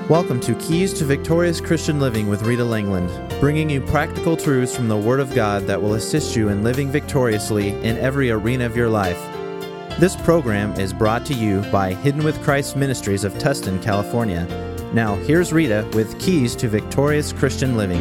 Welcome to Keys to Victorious Christian Living with Rita Langland, bringing you practical truths from the Word of God that will assist you in living victoriously in every arena of your life. This program is brought to you by Hidden with Christ Ministries of Tustin, California. Now, here's Rita with Keys to Victorious Christian Living.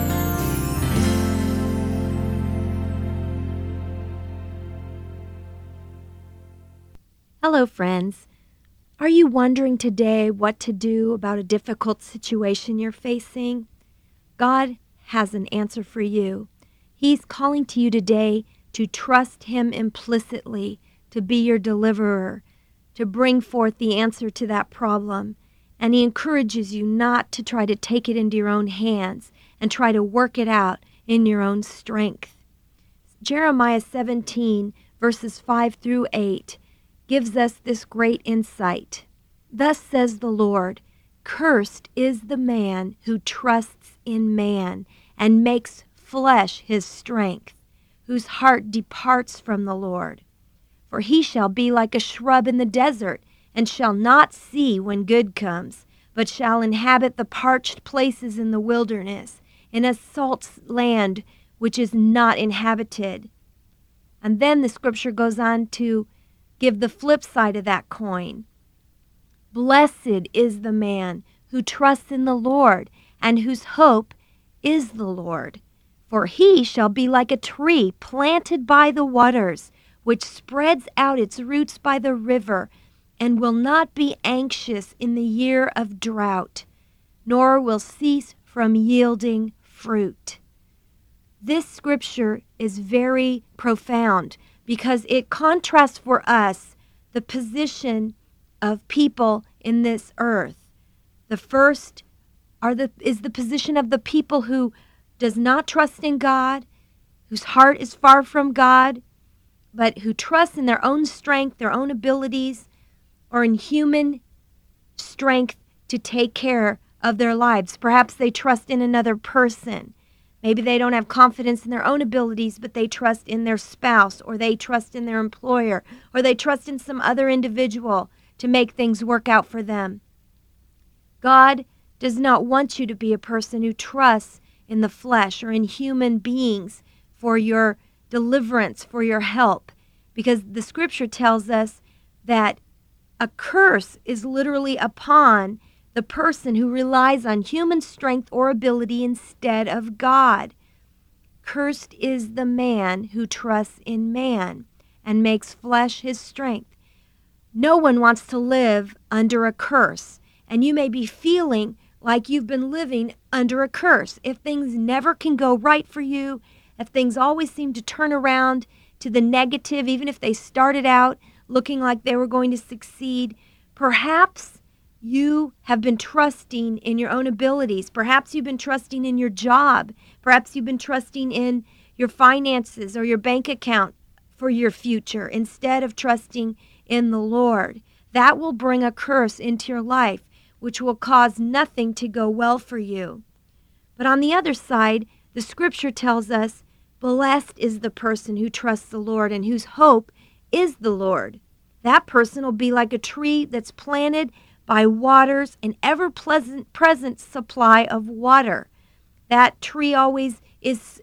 Hello, friends. Are you wondering today what to do about a difficult situation you're facing? God has an answer for you. He's calling to you today to trust Him implicitly, to be your deliverer, to bring forth the answer to that problem. And He encourages you not to try to take it into your own hands and try to work it out in your own strength. Jeremiah 17, verses 5 through 8, gives us this great insight. Thus says the Lord, cursed is the man who trusts in man and makes flesh his strength, whose heart departs from the Lord. For he shall be like a shrub in the desert, and shall not see when good comes, but shall inhabit the parched places in the wilderness, in a salt land which is not inhabited. And then the scripture goes on to give the flip side of that coin. Blessed is the man who trusts in the Lord and whose hope is the Lord. For he shall be like a tree planted by the waters, which spreads out its roots by the river, and will not be anxious in the year of drought, nor will cease from yielding fruit. This scripture is very profound, because it contrasts for us the position of people in this earth. The first is the position of the people who does not trust in God, whose heart is far from God, but who trusts in their own strength, their own abilities, or in human strength to take care of their lives. Perhaps they trust in another person. Maybe they don't have confidence in their own abilities, but they trust in their spouse, or they trust in their employer, or they trust in some other individual to make things work out for them. God does not want you to be a person who trusts in the flesh or in human beings for your deliverance, for your help, because the scripture tells us that a curse is literally upon the person who relies on human strength or ability instead of God. Cursed is the man who trusts in man and makes flesh his strength. No one wants to live under a curse, and you may be feeling like you've been living under a curse. If things never can go right for you, if things always seem to turn around to the negative, even if they started out looking like they were going to succeed, perhaps you have been trusting in your own abilities. Perhaps you've been trusting in your job. Perhaps you've been trusting in your finances or your bank account for your future instead of trusting in the Lord. That will bring a curse into your life, which will cause nothing to go well for you. But on the other side, the scripture tells us, blessed is the person who trusts the Lord and whose hope is the Lord. That person will be like a tree that's planted by waters, an ever-present supply of water. That tree always is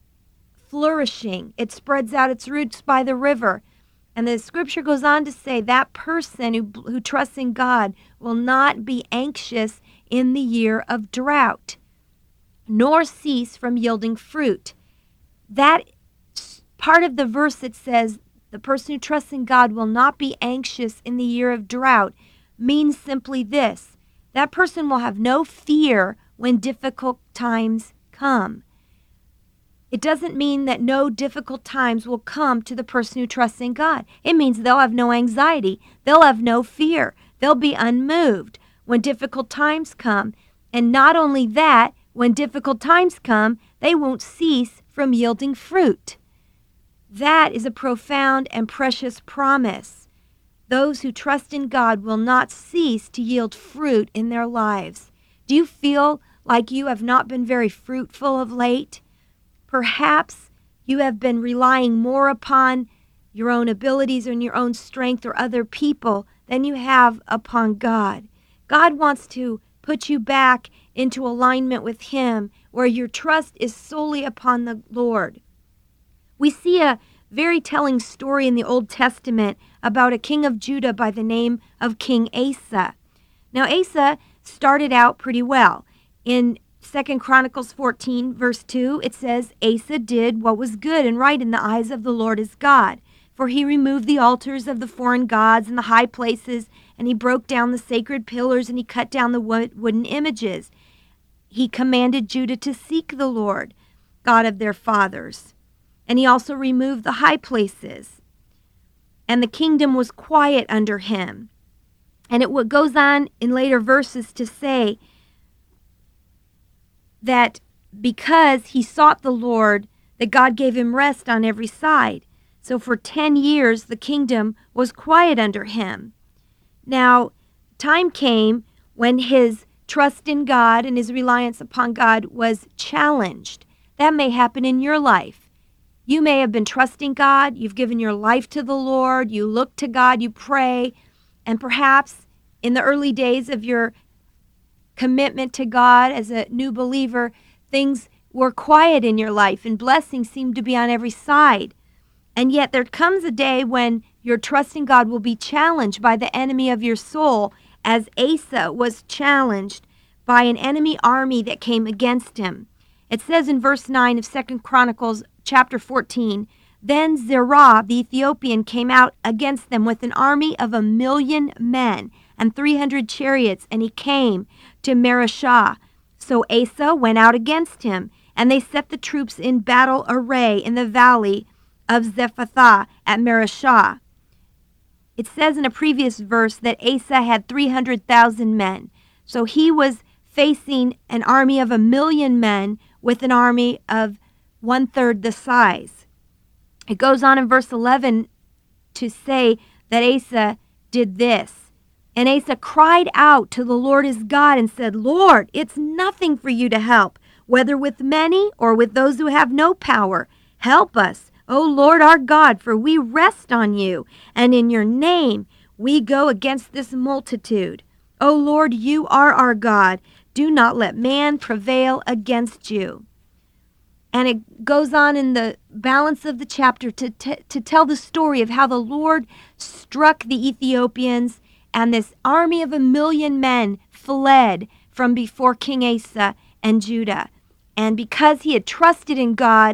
flourishing. It spreads out its roots by the river. And the scripture goes on to say that person who trusts in God will not be anxious in the year of drought, nor cease from yielding fruit. That part of the verse that says the person who trusts in God will not be anxious in the year of drought means simply this: that person will have no fear when difficult times come. It doesn't mean that no difficult times will come to the person who trusts in God. It means they'll have no anxiety. They'll have no fear. They'll be unmoved when difficult times come. And not only that, when difficult times come, they won't cease from yielding fruit. That is a profound and precious promise. Those who trust in God will not cease to yield fruit in their lives. Do you feel like you have not been very fruitful of late? Perhaps you have been relying more upon your own abilities and your own strength or other people than you have upon God. God wants to put put you back into alignment with Him, where your trust is solely upon the Lord. We see a very telling story in the Old Testament about a king of Judah by the name of King Asa. Now, Asa started out pretty well. In 2 Chronicles 14, verse 2, it says, Asa did what was good and right in the eyes of the Lord his God, for he removed the altars of the foreign gods and the high places, and he broke down the sacred pillars, and he cut down the wooden images. He commanded Judah to seek the Lord, God of their fathers. And he also removed the high places. And the kingdom was quiet under him. And it goes on in later verses to say that because he sought the Lord, that God gave him rest on every side. So for 10 years, the kingdom was quiet under him. Now, time came when his trust in God and his reliance upon God was challenged. That may happen in your life. You may have been trusting God, you've given your life to the Lord, you look to God, you pray, and perhaps in the early days of your commitment to God as a new believer, things were quiet in your life and blessings seemed to be on every side. And yet there comes a day when your trust in God will be challenged by the enemy of your soul, as Asa was challenged by an enemy army that came against him. It says in verse 9 of 2 Chronicles chapter 14, Then Zerah the Ethiopian came out against them with an army of 1,000,000 men and 300 chariots, and he came to Mareshah. So Asa went out against him, and they set the troops in battle array in the valley of Zephathah at Mareshah. It says in a previous verse that Asa had 300,000 men. So he was facing an army of 1,000,000 men with an army of 1/3 the size. It goes on in verse 11 to say that Asa did this. And Asa cried out to the Lord his God and said, Lord, it's nothing for you to help, whether with many or with those who have no power. Help us, O Lord our God, for we rest on you, and in your name we go against this multitude. O Lord, you are our God. Do not let man prevail against you. And it goes on in the balance of the chapter to tell the story of how the Lord struck the Ethiopians, and this army of 1,000,000 men fled from before King Asa and Judah. And because he had trusted in God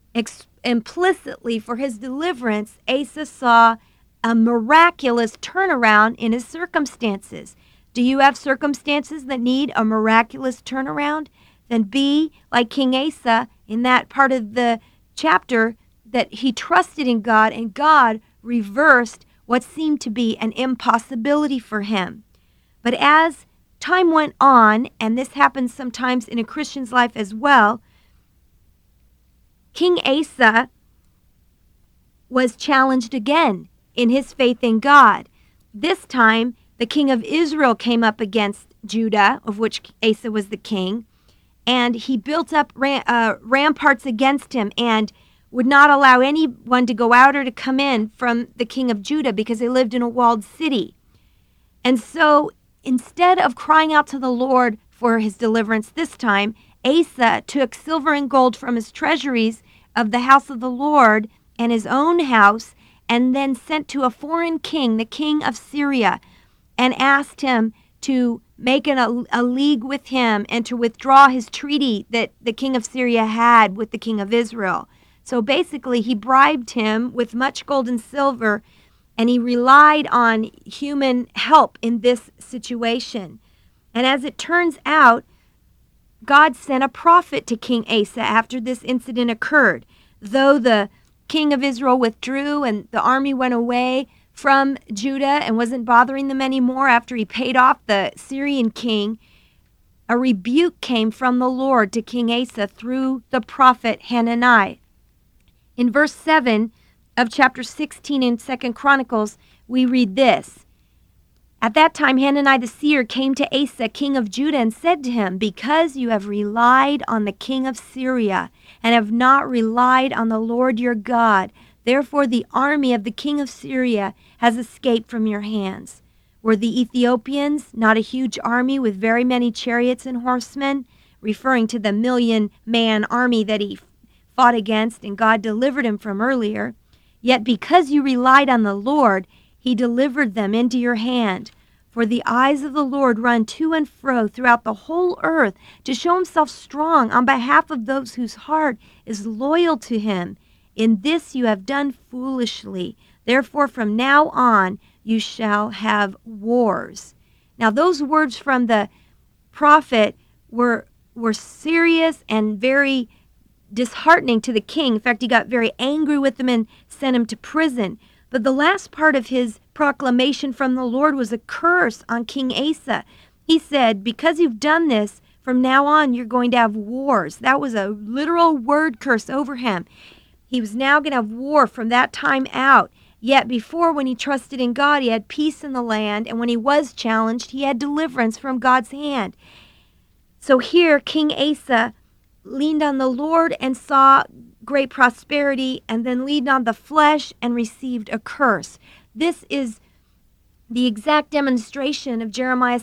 implicitly for his deliverance, Asa saw a miraculous turnaround in his circumstances. Do you have circumstances that need a miraculous turnaround? Then be like King Asa in that part of the chapter, that he trusted in God and God reversed what seemed to be an impossibility for him. But as time went on, and this happens sometimes in a Christian's life as well, King Asa was challenged again in his faith in God. This time, the king of Israel came up against Judah, of which Asa was the king, and he built up ramparts against him and would not allow anyone to go out or to come in from the king of Judah because they lived in a walled city. And so instead of crying out to the Lord for his deliverance this time, Asa took silver and gold from his treasuries of the house of the Lord and his own house, and then sent to a foreign king, the king of Syria, and asked him to make a league with him and to withdraw his treaty that the king of Syria had with the king of Israel. So basically, he bribed him with much gold and silver, and he relied on human help in this situation. And as it turns out, God sent a prophet to King Asa after this incident occurred. Though the king of Israel withdrew and the army went away from Judah and wasn't bothering them anymore after he paid off the Syrian king, a rebuke came from the Lord to King Asa through the prophet Hanani. In verse 7 of chapter 16 in 2 Chronicles, we read this. At that time, Hanani the seer came to Asa, king of Judah, and said to him, Because you have relied on the king of Syria and have not relied on the Lord your God, therefore the army of the king of Syria has escaped from your hands. Were the Ethiopians not a huge army with very many chariots and horsemen, referring to the 1,000,000-man army that he fought against and God delivered him from earlier? Yet because you relied on the Lord, he delivered them into your hand. For the eyes of the Lord run to and fro throughout the whole earth to show himself strong on behalf of those whose heart is loyal to him. In this you have done foolishly. Therefore, from now on, you shall have wars. Now, those words from the prophet were serious and very disheartening to the king. In fact, he got very angry with him and sent him to prison. But the last part of his proclamation from the Lord was a curse on King Asa. He said, because you've done this, from now on you're going to have wars. That was a literal word curse over him. He was now going to have war from that time out. Yet before, when he trusted in God, he had peace in the land, and when he was challenged, he had deliverance from God's hand. So here, King Asa leaned on the Lord and saw great prosperity, and then leaned on the flesh and received a curse. This is the exact demonstration of Jeremiah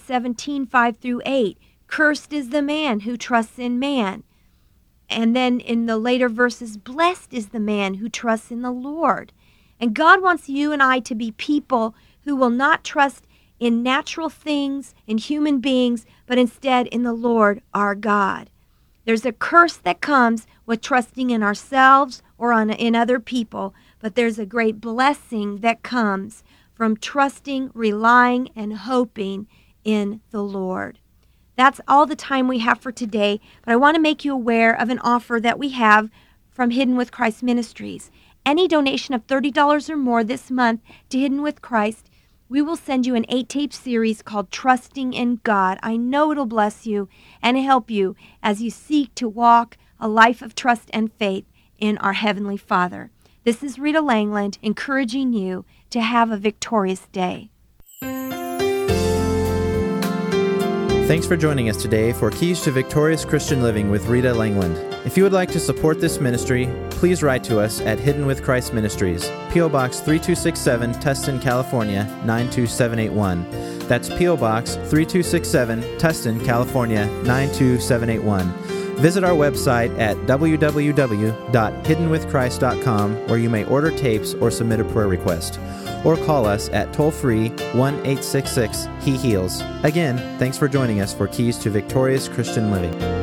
17:5-8. Cursed is the man who trusts in man. And then in the later verses, blessed is the man who trusts in the Lord. And God wants you and I to be people who will not trust in natural things, in human beings, but instead in the Lord our God. There's a curse that comes with trusting in ourselves or in other people, but there's a great blessing that comes from trusting, relying, and hoping in the Lord. That's all the time we have for today, but I want to make you aware of an offer that we have from Hidden with Christ Ministries. Any donation of $30 or more this month to Hidden with Christ, we will send you an 8-tape series called Trusting in God. I know it'll bless you and help you as you seek to walk a life of trust and faith in our Heavenly Father. This is Rita Langland encouraging you to have a victorious day. Thanks for joining us today for Keys to Victorious Christian Living with Rita Langland. If you would like to support this ministry, please write to us at Hidden with Christ Ministries, P.O. Box 3267, Tustin, California, 92781. That's P.O. Box 3267, Tustin, California, 92781. Visit our website at www.hiddenwithchrist.com, where you may order tapes or submit a prayer request. Or call us at toll-free 1-866-HE-HEALS. Again, thanks for joining us for Keys to Victorious Christian Living.